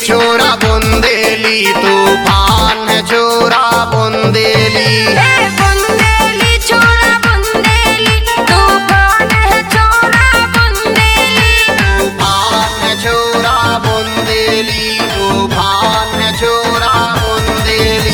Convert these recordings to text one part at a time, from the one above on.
छोरा बुंदेली तूफान है छोरा बुंदेली। बुंदेली छोरा बुंदेली तूफान है छोरा बुंदेली। तूफान है छोरा बुंदेली तूफान है छोरा बुंदेली।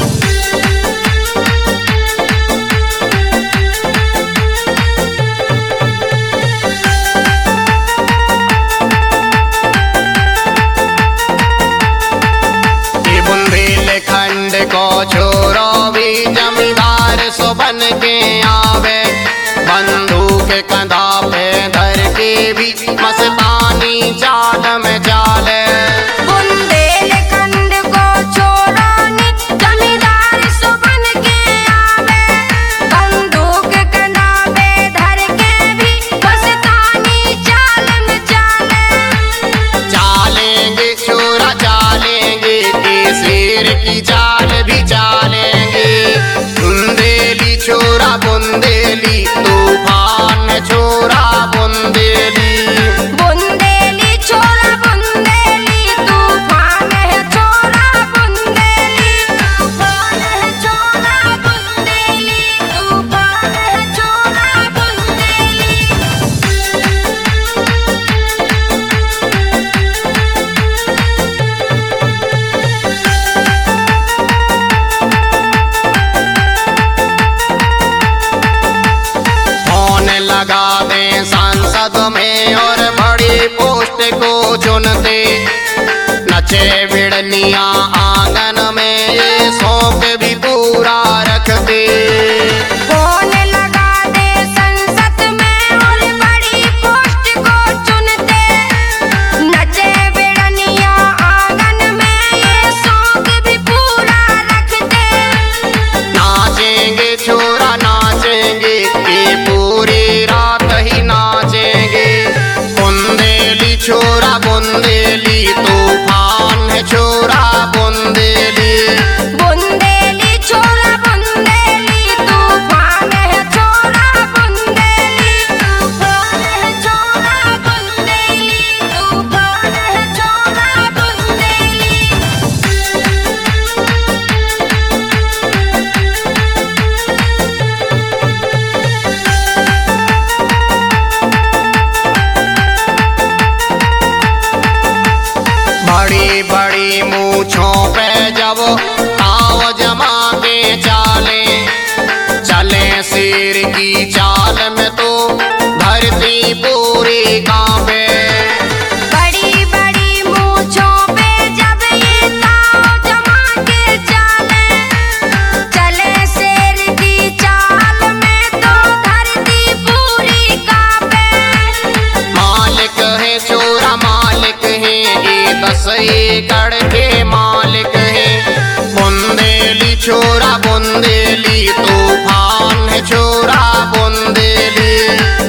बुंदेलखंड को छोरो भी जमींदार सो बन के आवे, बंदूक कंधा पे धर के भी मस्तानी चाल में चाले। बुंदेलखंड को छोरो ने जमींदार सो बन के आवे, बंदूक कंधा पे धर के भी मस्तानी चाल में चाले। चालेंगे छोरा चालेंगे शेर की चाल भी चालेंगे। बुंदेली छोरा बुंदेली तूफान छोरा बुंदेली। बुंदेली छोरा बुंदेली तूफान है छोरा बुंदेली। तूफान है छोरा बुंदेली तूफान है छोरा बुंदेली। लगा दे सांसद में और बड़ी पोस्ट को चुनते, नचे बिड़निया आंगन में ये शौक भी पूरा रखते। कौन लगा दे संसद में और बड़ी पोस्ट को चुनते, नचे बिड़निया आंगन में ये शौक भी पूरा रखते। नाचेंगे छोरा नाचेंगे ये पूरी रात ही नाचेंगे। बुंदेली छोरा बुंदेली तूफान है छोरा बुंदेली। बुंदेली छोरा बुंदेली तूफान है छोरा बुंदेली। तूफान है छोरा बुंदेली तूफान है छोरा बुंदेली। बड़ी बड़ी मूछों पे जब ताव जमा के चाले, चले शेर की चाल में तो धरती पूरी कांपे। बड़ी बड़ी मूंछों पे जब ये ताव जमा के चाले, चले शेर की चाल में तो धरती पूरी कांपे। मालिक है छोरा मालिक है ये 10 एकड़ के मालिक है। बुंदेली छोरा बुंदेली तूफान है छोरा बुंदेली।